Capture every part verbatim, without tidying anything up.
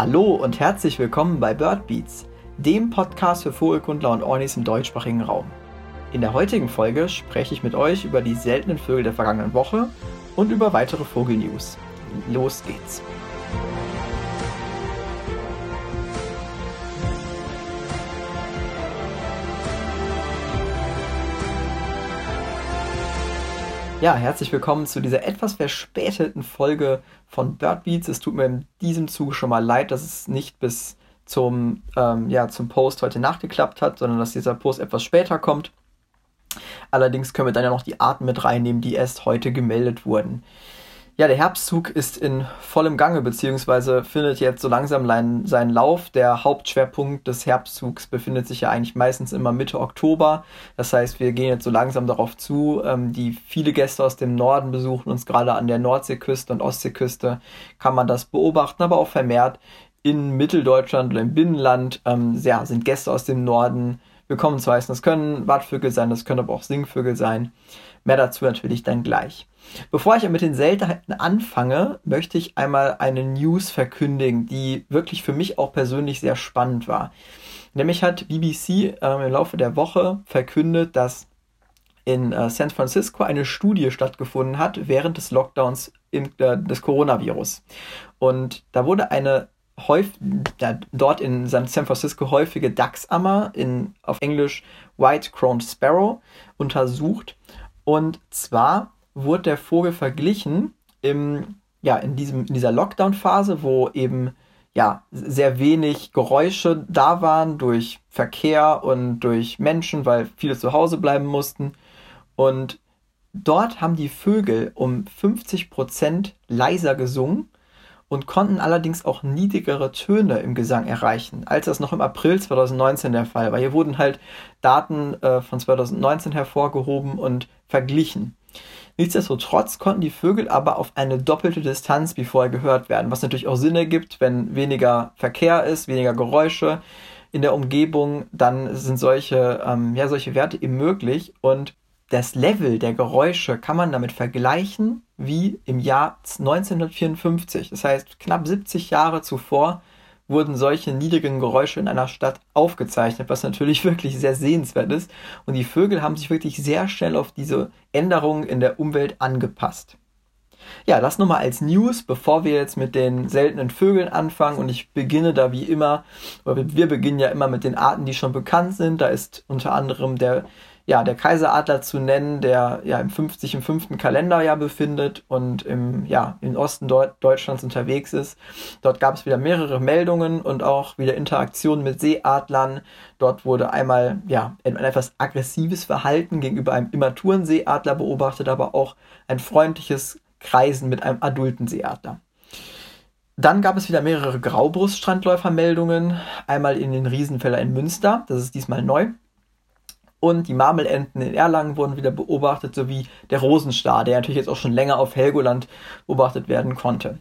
Hallo und herzlich willkommen bei Birdbeats, dem Podcast für Vogelkundler und Ornis im deutschsprachigen Raum. In der heutigen Folge spreche ich mit euch über die seltenen Vögel der vergangenen Woche und über weitere Vogelnews. Los geht's! Ja, herzlich willkommen zu dieser etwas verspäteten Folge von Birdbeats. Es tut mir in diesem Zuge schon mal leid, dass es nicht bis zum, ähm, ja, zum Post heute Nacht geklappt hat, sondern dass dieser Post etwas später kommt. Allerdings können wir dann ja noch die Arten mit reinnehmen, die erst heute gemeldet wurden. Ja, der Herbstzug ist in vollem Gange, beziehungsweise findet jetzt so langsam lein, seinen Lauf. Der Hauptschwerpunkt des Herbstzugs befindet sich ja eigentlich meistens immer Mitte Oktober. Das heißt, wir gehen jetzt so langsam darauf zu. Ähm, die viele Gäste aus dem Norden besuchen uns gerade an der Nordseeküste und Ostseeküste. Kann man das beobachten, aber auch vermehrt in Mitteldeutschland oder im Binnenland ähm, ja, sind Gäste aus dem Norden willkommen zu heißen. Das können Wattvögel sein, das können aber auch Singvögel sein. Mehr dazu natürlich dann gleich. Bevor ich mit den Seltenheiten anfange, möchte ich einmal eine News verkündigen, die wirklich für mich auch persönlich sehr spannend war. Nämlich hat B B C äh, im Laufe der Woche verkündet, dass in äh, San Francisco eine Studie stattgefunden hat während des Lockdowns im, äh, des Coronavirus. Und da wurde eine häufig, ja, dort in San Francisco häufige Dachsammer, in, auf Englisch White-Crowned Sparrow, untersucht. Und zwar wurde der Vogel verglichen im, ja, in, diesem, in dieser Lockdown-Phase, wo eben ja, sehr wenig Geräusche da waren durch Verkehr und durch Menschen, weil viele zu Hause bleiben mussten. Und dort haben die Vögel um fünfzig Prozent leiser gesungen und konnten allerdings auch niedrigere Töne im Gesang erreichen, als das noch im April zwanzig neunzehn der Fall war. Hier wurden halt Daten äh, von zwanzig neunzehn hervorgehoben und verglichen. Nichtsdestotrotz konnten die Vögel aber auf eine doppelte Distanz wie vorher gehört werden, was natürlich auch Sinn ergibt, wenn weniger Verkehr ist, weniger Geräusche in der Umgebung, dann sind solche, ähm, ja, solche Werte eben möglich. Und das Level der Geräusche kann man damit vergleichen wie im Jahr neunzehnhundertvierundfünfzig. Das heißt, knapp siebzig Jahre zuvor wurden solche niedrigen Geräusche in einer Stadt aufgezeichnet, was natürlich wirklich sehr sehenswert ist. Und die Vögel haben sich wirklich sehr schnell auf diese Änderungen in der Umwelt angepasst. Ja, das nochmal als News, bevor wir jetzt mit den seltenen Vögeln anfangen. Und ich beginne da wie immer, oder wir beginnen ja immer mit den Arten, die schon bekannt sind. Da ist unter anderem der Ja, der Kaiseradler zu nennen, der ja im fünfzig im fünften Kalenderjahr befindet und im, ja, im Osten Deut- Deutschlands unterwegs ist. Dort gab es wieder mehrere Meldungen und auch wieder Interaktionen mit Seeadlern. Dort wurde einmal ja, ein etwas aggressives Verhalten gegenüber einem immaturen Seeadler beobachtet, aber auch ein freundliches Kreisen mit einem adulten Seeadler. Dann gab es wieder mehrere Graubrust-Strandläufer-Meldungen. Einmal in den Riesenfelder in Münster, das ist diesmal neu. Und die Marmelenten in Erlangen wurden wieder beobachtet, sowie der Rosenstar, der natürlich jetzt auch schon länger auf Helgoland beobachtet werden konnte.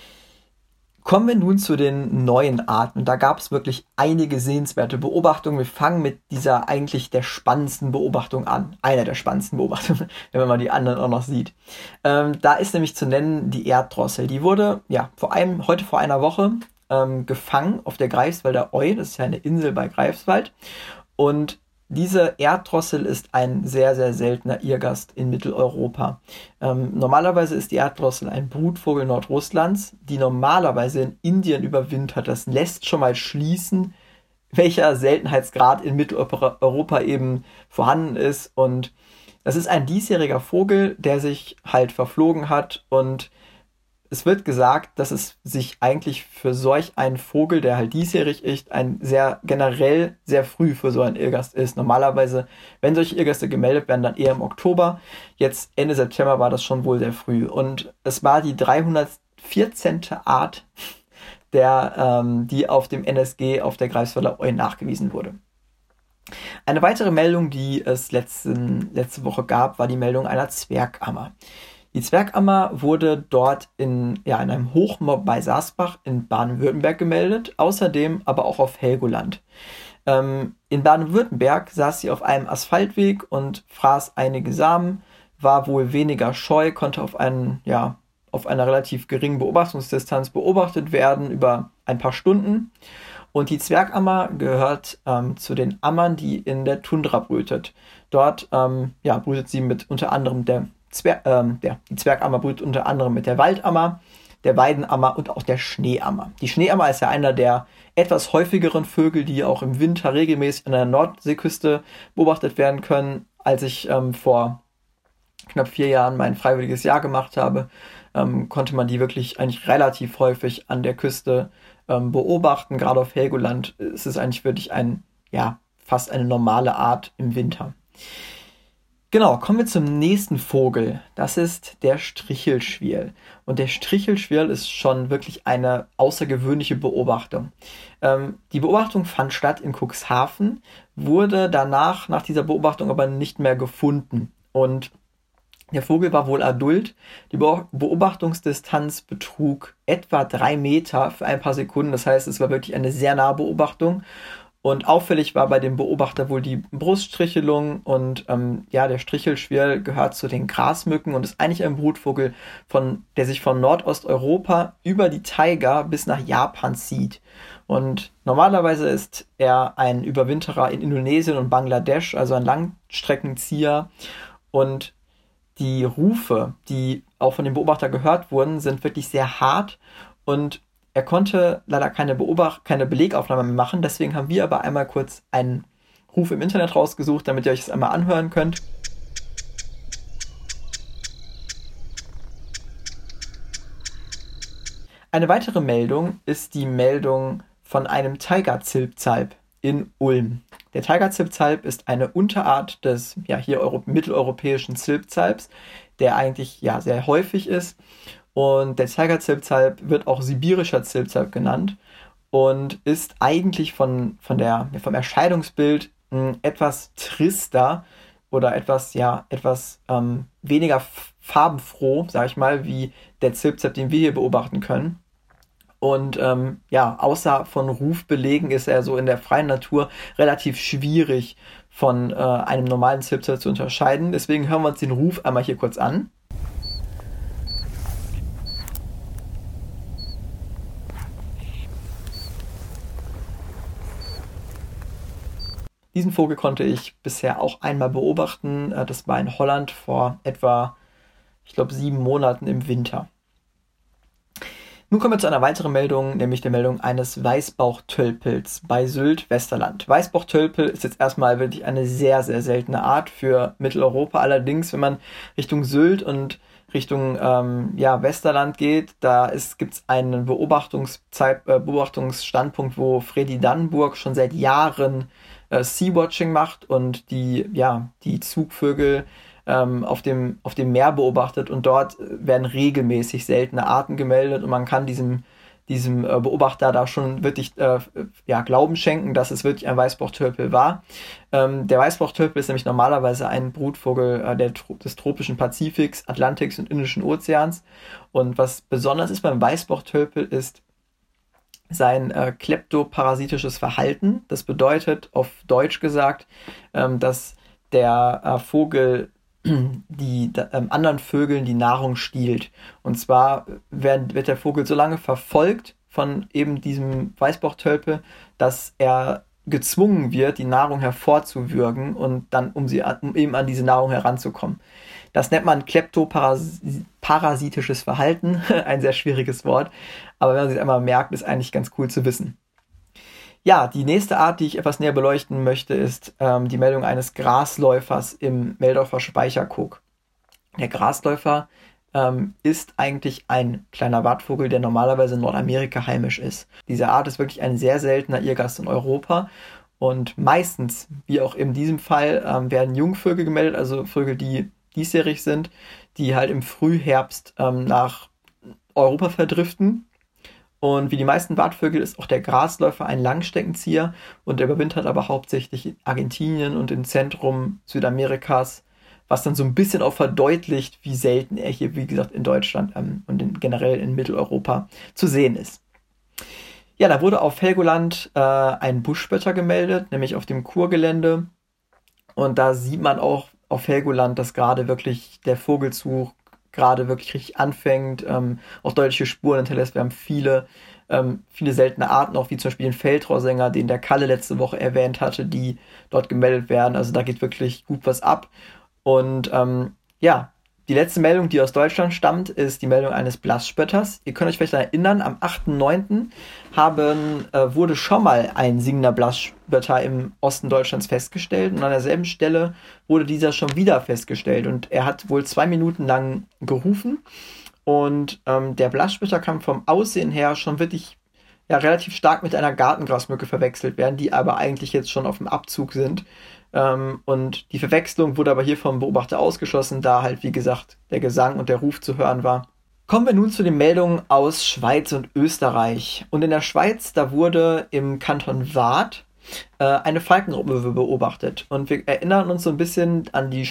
Kommen wir nun zu den neuen Arten. Da gab es wirklich einige sehenswerte Beobachtungen. Wir fangen mit dieser eigentlich der spannendsten Beobachtung an. Einer der spannendsten Beobachtungen, wenn man mal die anderen auch noch sieht. Ähm, da ist nämlich zu nennen die Erddrossel. Die wurde ja vor einem, heute vor einer Woche ähm, gefangen auf der Greifswalder Eu. Das ist ja eine Insel bei Greifswald. Und diese Erddrossel ist ein sehr, sehr seltener Irrgast in Mitteleuropa. Ähm, normalerweise ist die Erddrossel ein Brutvogel Nordrusslands, die normalerweise in Indien überwintert. Das lässt schon mal schließen, welcher Seltenheitsgrad in Mitteleuropa eben vorhanden ist. Und das ist ein diesjähriger Vogel, der sich halt verflogen hat, und es wird gesagt, dass es sich eigentlich für solch einen Vogel, der halt diesjährig ist, ein sehr generell sehr früh für so einen Irrgast ist. Normalerweise, wenn solche Irrgaste gemeldet werden, dann eher im Oktober. Jetzt Ende September war das schon wohl sehr früh. Und es war die dreihundertvierzehnte Art, der, ähm, die auf dem N S G auf der Greifswalder Eu nachgewiesen wurde. Eine weitere Meldung, die es letzten, letzte Woche gab, war die Meldung einer Zwergammer. Die Zwergammer wurde dort in, ja, in einem Hochmoor bei Saasbach in Baden-Württemberg gemeldet, außerdem aber auch auf Helgoland. Ähm, in Baden-Württemberg saß sie auf einem Asphaltweg und fraß einige Samen, war wohl weniger scheu, konnte auf einen, ja, auf einer relativ geringen Beobachtungsdistanz beobachtet werden über ein paar Stunden. Und die Zwergammer gehört ähm, zu den Ammern, die in der Tundra brütet. Dort ähm, ja, brütet sie mit unter anderem der, Zwer ähm, der die Zwergammer brütet unter anderem mit der Waldammer, der Weidenammer und auch der Schneeammer. Die Schneeammer ist ja einer der etwas häufigeren Vögel, die auch im Winter regelmäßig an der Nordseeküste beobachtet werden können. Als ich ähm, vor knapp vier Jahren mein freiwilliges Jahr gemacht habe, ähm, konnte man die wirklich eigentlich relativ häufig an der Küste ähm, beobachten. Gerade auf Helgoland ist es eigentlich wirklich ein, ja, fast eine normale Art im Winter. Genau, kommen wir zum nächsten Vogel. Das ist der Strichelschwirl. Und der Strichelschwirl ist schon wirklich eine außergewöhnliche Beobachtung. Ähm, die Beobachtung fand statt in Cuxhaven, wurde danach, nach dieser Beobachtung aber nicht mehr gefunden. Und der Vogel war wohl adult. Die Beobachtungsdistanz betrug etwa drei Meter für ein paar Sekunden. Das heißt, es war wirklich eine sehr nahe Beobachtung. Und auffällig war bei dem Beobachter wohl die Bruststrichelung. Und ähm, ja, der Strichelschwirl gehört zu den Grasmücken und ist eigentlich ein Brutvogel, von, der sich von Nordosteuropa über die Taiga bis nach Japan zieht. Und normalerweise ist er ein Überwinterer in Indonesien und Bangladesch, also ein Langstreckenzieher. Und die Rufe, die auch von dem Beobachter gehört wurden, sind wirklich sehr hart und er konnte leider keine Beobacht keine Belegaufnahme mehr machen. Deswegen haben wir aber einmal kurz einen Ruf im Internet rausgesucht, damit ihr euch das einmal anhören könnt. Eine weitere Meldung ist die Meldung von einem Taiga-Zilpzalp in Ulm. Der Taiga-Zilpzalp ist eine Unterart des ja, hier Euro- mitteleuropäischen Zilpzalps, der eigentlich ja, sehr häufig ist. Und der Taiga-Zilpzalp wird auch sibirischer Zilpzalp genannt und ist eigentlich von, von der, vom Erscheinungsbild mh, etwas trister oder etwas, ja, etwas ähm, weniger f- farbenfroh, sag ich mal, wie der Zilpzalp, den wir hier beobachten können. Und ähm, ja, außer von Rufbelegen ist er so in der freien Natur relativ schwierig von äh, einem normalen Zilpzalp zu unterscheiden. Deswegen hören wir uns den Ruf einmal hier kurz an. Diesen Vogel konnte ich bisher auch einmal beobachten. Das war in Holland vor etwa, ich glaube, sieben Monaten im Winter. Nun kommen wir zu einer weiteren Meldung, nämlich der Meldung eines Weißbauchtölpels bei Sylt, Westerland. Weißbauchtölpel ist jetzt erstmal wirklich eine sehr, sehr seltene Art für Mitteleuropa. Allerdings, wenn man Richtung Sylt und Richtung ähm, ja, Westerland geht, da gibt es einen Beobachtungszeit, äh, Beobachtungsstandpunkt, wo Fredi Dannenburg schon seit Jahren äh, Sea-Watching macht und die, ja, die Zugvögel ähm, auf dem, auf dem Meer beobachtet. Und dort werden regelmäßig seltene Arten gemeldet und man kann diesem, diesem äh, Beobachter da schon wirklich äh, ja, Glauben schenken, dass es wirklich ein Weißbauchtölpel war. Ähm, der Weißbauchtölpel ist nämlich normalerweise ein Brutvogel äh, der, des tropischen Pazifiks, Atlantiks und Indischen Ozeans. Und was besonders ist beim Weißbauchtölpel ist sein äh, kleptoparasitisches Verhalten. Das bedeutet, auf Deutsch gesagt, ähm, dass der äh, Vogel die äh, anderen Vögeln die Nahrung stiehlt. Und zwar wird, wird der Vogel so lange verfolgt von eben diesem Weißbauchtölpel, dass er gezwungen wird, die Nahrung hervorzuwürgen und dann, um, sie, um eben an diese Nahrung heranzukommen. Das nennt man kleptoparasitisches Verhalten, ein sehr schwieriges Wort, aber wenn man sich einmal merkt, ist eigentlich ganz cool zu wissen. Ja, die nächste Art, die ich etwas näher beleuchten möchte, ist ähm, die Meldung eines Grasläufers im Meldorfer Speicherkog. Der Grasläufer ähm, ist eigentlich ein kleiner Wattvogel, der normalerweise in Nordamerika heimisch ist. Diese Art ist wirklich ein sehr seltener Irrgast in Europa und meistens, wie auch in diesem Fall, ähm, werden Jungvögel gemeldet, also Vögel, die diesjährig sind, die halt im Frühherbst ähm, nach Europa verdriften. Und wie die meisten Wattvögel ist auch der Grasläufer ein Langsteckenzieher und der überwintert aber hauptsächlich in Argentinien und im Zentrum Südamerikas, was dann so ein bisschen auch verdeutlicht, wie selten er hier, wie gesagt, in Deutschland ähm, und in, generell in Mitteleuropa zu sehen ist. Ja, da wurde auf Helgoland äh, ein Buschspötter gemeldet, nämlich auf dem Kurgelände. Und da sieht man auch auf Helgoland, dass gerade wirklich der Vogelzug gerade wirklich richtig anfängt, ähm, auch deutliche Spuren hinterlässt. Wir haben viele, ähm, viele seltene Arten, auch wie zum Beispiel den Feldrohrsänger, den der Kalle letzte Woche erwähnt hatte, die dort gemeldet werden. Also da geht wirklich gut was ab. Und ähm, ja, die letzte Meldung, die aus Deutschland stammt, ist die Meldung eines Blassspötters. Ihr könnt euch vielleicht erinnern, am achten neunten haben, äh, wurde schon mal ein singender Blassspötter im Osten Deutschlands festgestellt und an derselben Stelle wurde dieser schon wieder festgestellt und er hat wohl zwei Minuten lang gerufen und ähm, der Blassspötter kann vom Aussehen her schon wirklich ja, relativ stark mit einer Gartengrasmücke verwechselt werden, die aber eigentlich jetzt schon auf dem Abzug sind. Ähm, und die Verwechslung wurde aber hier vom Beobachter ausgeschlossen, da halt, wie gesagt, der Gesang und der Ruf zu hören war. Kommen wir nun zu den Meldungen aus Schweiz und Österreich. Und in der Schweiz, da wurde im Kanton Waadt äh, eine Falkenraubmöwe beobachtet. Und wir erinnern uns so ein bisschen an die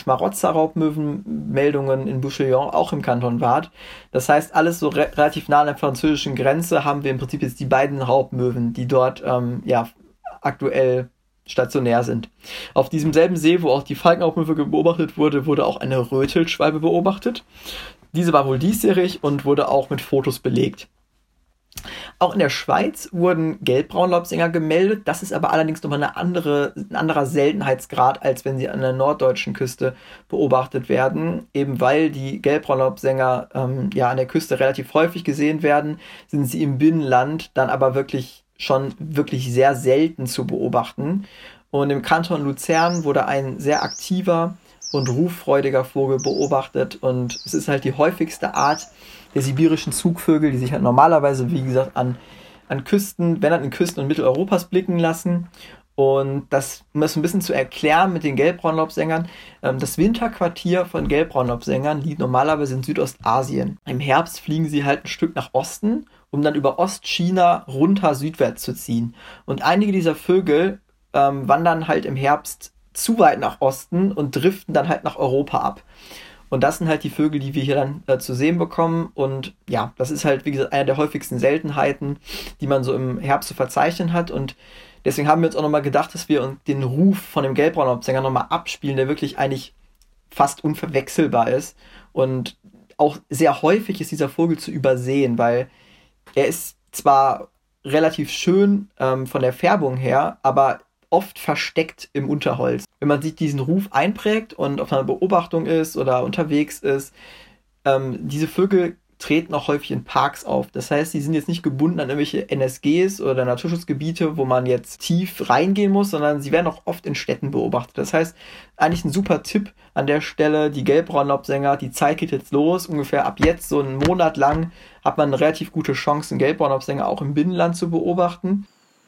Schmarotzer-Raubmöwen-Meldungen in Bouchillon, auch im Kanton Waadt. Das heißt, alles so re- relativ nah an der französischen Grenze haben wir im Prinzip jetzt die beiden Raubmöwen, die dort ähm, ja, aktuell stationär sind. Auf diesem selben See, wo auch die Falkenraubmöwe beobachtet wurde, wurde auch eine Rötelschwalbe beobachtet. Diese war wohl diesjährig und wurde auch mit Fotos belegt. Auch in der Schweiz wurden Gelbbraunlaubsänger gemeldet. Das ist aber allerdings nochmal eine andere, ein anderer Seltenheitsgrad, als wenn sie an der norddeutschen Küste beobachtet werden. Eben weil die Gelbbraunlaubsänger ähm, ja an der Küste relativ häufig gesehen werden, sind sie im Binnenland dann aber wirklich schon wirklich sehr selten zu beobachten. Und im Kanton Luzern wurde ein sehr aktiver und ruffreudiger Vogel beobachtet und es ist halt die häufigste Art der sibirischen Zugvögel, die sich halt normalerweise, wie gesagt, an, an Küsten, wenn dann in Küsten und Mitteleuropas blicken lassen. Und das, um das ein bisschen zu erklären mit den Gelbbraunlaubsängern, ähm, das Winterquartier von Gelbbraunlaubsängern liegt normalerweise in Südostasien. Im Herbst fliegen sie halt ein Stück nach Osten, um dann über Ostchina runter südwärts zu ziehen. Und einige dieser Vögel ähm, wandern halt im Herbst zu weit nach Osten und driften dann halt nach Europa ab. Und das sind halt die Vögel, die wir hier dann äh, zu sehen bekommen. Und ja, das ist halt, wie gesagt, eine der häufigsten Seltenheiten, die man so im Herbst zu verzeichnen hat. Und deswegen haben wir uns auch nochmal gedacht, dass wir den Ruf von dem Gelbbraunlaubsänger nochmal abspielen, der wirklich eigentlich fast unverwechselbar ist. Und auch sehr häufig ist dieser Vogel zu übersehen, weil er ist zwar relativ schön ähm, von der Färbung her, aber oft versteckt im Unterholz. Wenn man sich diesen Ruf einprägt und auf einer Beobachtung ist oder unterwegs ist, ähm, diese Vögel treten auch häufig in Parks auf. Das heißt, die sind jetzt nicht gebunden an irgendwelche N S Gs oder Naturschutzgebiete, wo man jetzt tief reingehen muss, sondern sie werden auch oft in Städten beobachtet. Das heißt, eigentlich ein super Tipp an der Stelle, die Gelbbraunlaubsänger, die Zeit geht jetzt los, ungefähr ab jetzt, so einen Monat lang, hat man eine relativ gute Chance, einen Gelbbraunlaubsänger auch im Binnenland zu beobachten.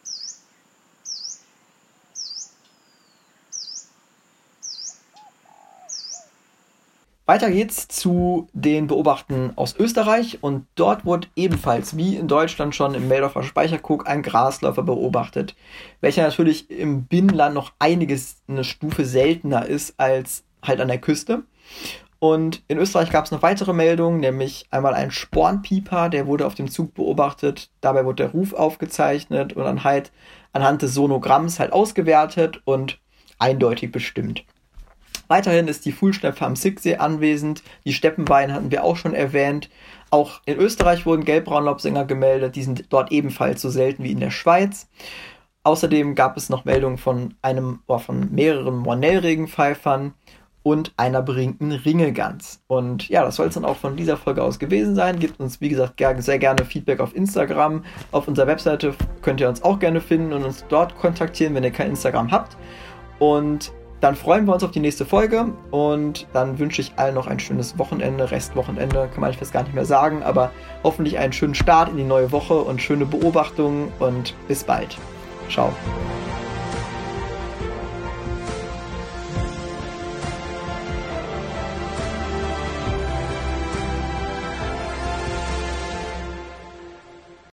Weiter geht's zu den Beobachten aus Österreich und dort wurde ebenfalls, wie in Deutschland schon im Meldorfer Speicherkog, ein Grasläufer beobachtet, welcher natürlich im Binnenland noch einiges eine Stufe seltener ist als halt an der Küste. Und in Österreich gab es noch weitere Meldungen, nämlich einmal ein Spornpieper, der wurde auf dem Zug beobachtet, dabei wurde der Ruf aufgezeichnet und dann halt anhand des Sonogramms halt ausgewertet und eindeutig bestimmt. Weiterhin ist die Fuhlschnepfe am Sigsee anwesend, die Steppenwein hatten wir auch schon erwähnt. Auch in Österreich wurden Gelbbraunlaubsänger gemeldet, die sind dort ebenfalls so selten wie in der Schweiz. Außerdem gab es noch Meldungen von einem oder von mehreren Mornellregenpfeifern und einer beringten Ringelgans. Und ja, das soll es dann auch von dieser Folge aus gewesen sein. Gebt uns, wie gesagt, sehr gerne Feedback auf Instagram. Auf unserer Webseite könnt ihr uns auch gerne finden und uns dort kontaktieren, wenn ihr kein Instagram habt. Und dann freuen wir uns auf die nächste Folge und dann wünsche ich allen noch ein schönes Wochenende, Restwochenende, kann man fast gar nicht mehr sagen, aber hoffentlich einen schönen Start in die neue Woche und schöne Beobachtungen und bis bald. Ciao.